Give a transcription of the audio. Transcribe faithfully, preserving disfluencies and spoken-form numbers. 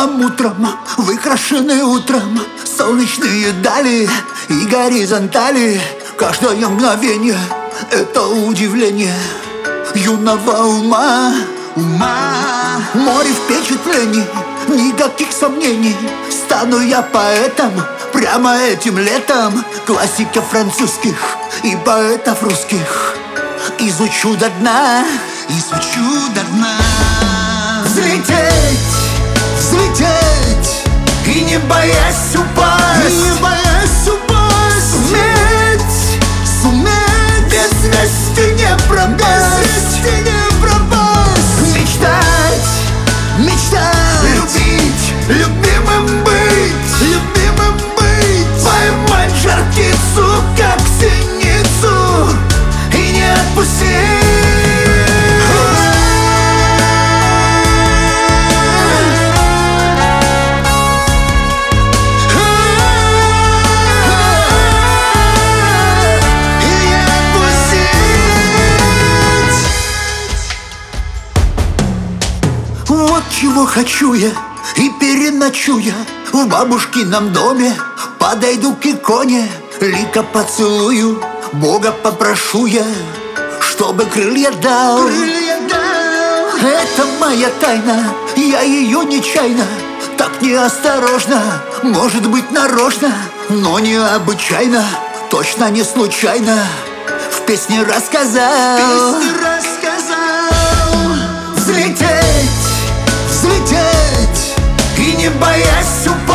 белым утром, выкрашены утром солнечные дали и горизонтали. Каждое мгновение — это удивление юного ума, ума. Море впечатлений, никаких сомнений. Стану я поэтом прямо этим летом. Классиков французских и поэтов русских изучу до дна, изучу до дна. Взлететь, взлететь и не боясь упасть, и не боясь упасть. Суметь, суметь, без вести не пропасть, без вести не пропасть. Мечтать, мечтать, любить, любимым быть, любимым быть. Поймать жар птицу, как синицу, и не отпустить. Вот чего хочу я и переночу я в бабушкином доме. Подойду к иконе, лика поцелую, Бога попрошу я, чтобы крылья дал. Крылья дал. Это моя тайна, я ее нечаянно, так неосторожно, может быть нарочно, но необычайно, точно не случайно в песне рассказал. В песне рассказал. Взлететь, взлететь и не боясь упасть,